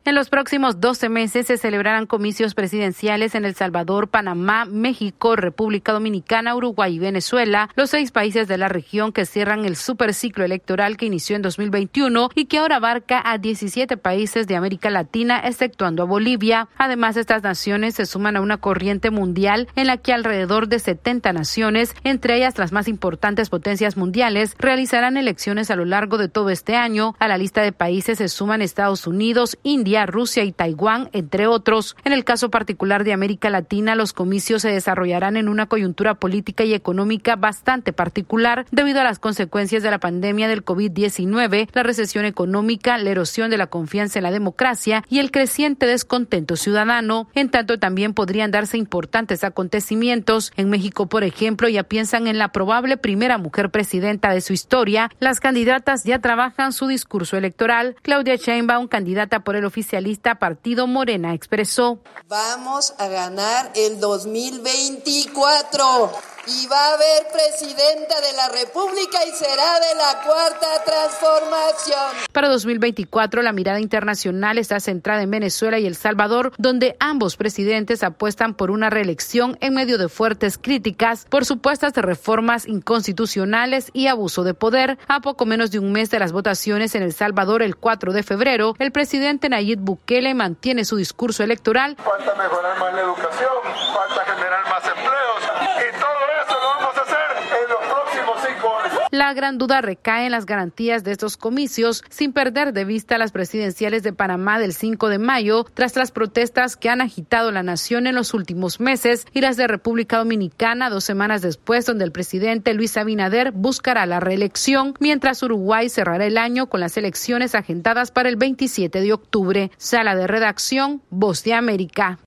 En los próximos 12 meses se celebrarán comicios presidenciales en El Salvador, Panamá, México, República Dominicana, Uruguay y Venezuela, los 6 países de la región que cierran el superciclo electoral que inició en 2021 y que ahora abarca a 17 países de América Latina, exceptuando a Bolivia. Además, estas naciones se suman a una corriente mundial en la que alrededor de 70 naciones, entre ellas las más importantes potencias mundiales, realizarán elecciones a lo largo de todo este año. A la lista de países se suman Estados Unidos, India, Rusia y Taiwán, entre otros. En el caso particular de América Latina, los comicios se desarrollarán en una coyuntura política y económica bastante particular debido a las consecuencias de la pandemia del COVID-19, la recesión económica, la erosión de la confianza en la democracia y el creciente descontento ciudadano. En tanto, también podrían darse importantes acontecimientos. En México, por ejemplo, ya piensan en la probable primera mujer presidenta de su historia. Las candidatas ya trabajan su discurso electoral. Claudia Sheinbaum, candidata por el oficialista Partido Morena, expresó: vamos a ganar el 2024 y va a haber presidenta de la República y será de la Cuarta Transformación. Para 2024, la mirada internacional está centrada en Venezuela y El Salvador, donde ambos presidentes apuestan por una reelección en medio de fuertes críticas por supuestas reformas inconstitucionales y abuso de poder. A poco menos de un mes de las votaciones en El Salvador, el 4 de febrero, el presidente Nayib Bukele mantiene su discurso electoral. Falta mejorar más la educación, falta generar más empleos y todo eso lo vamos a hacer en los próximos 5 años. La gran duda recae en las garantías de estos comicios, sin perder de vista las presidenciales de Panamá del 5 de mayo, tras las protestas que han agitado la nación en los últimos meses, y las de República Dominicana 2 semanas después, donde el presidente Luis Abinader buscará la reelección, mientras Uruguay cerrará el año con las elecciones agendadas para el 27 de octubre. Sala de redacción, Voz de América.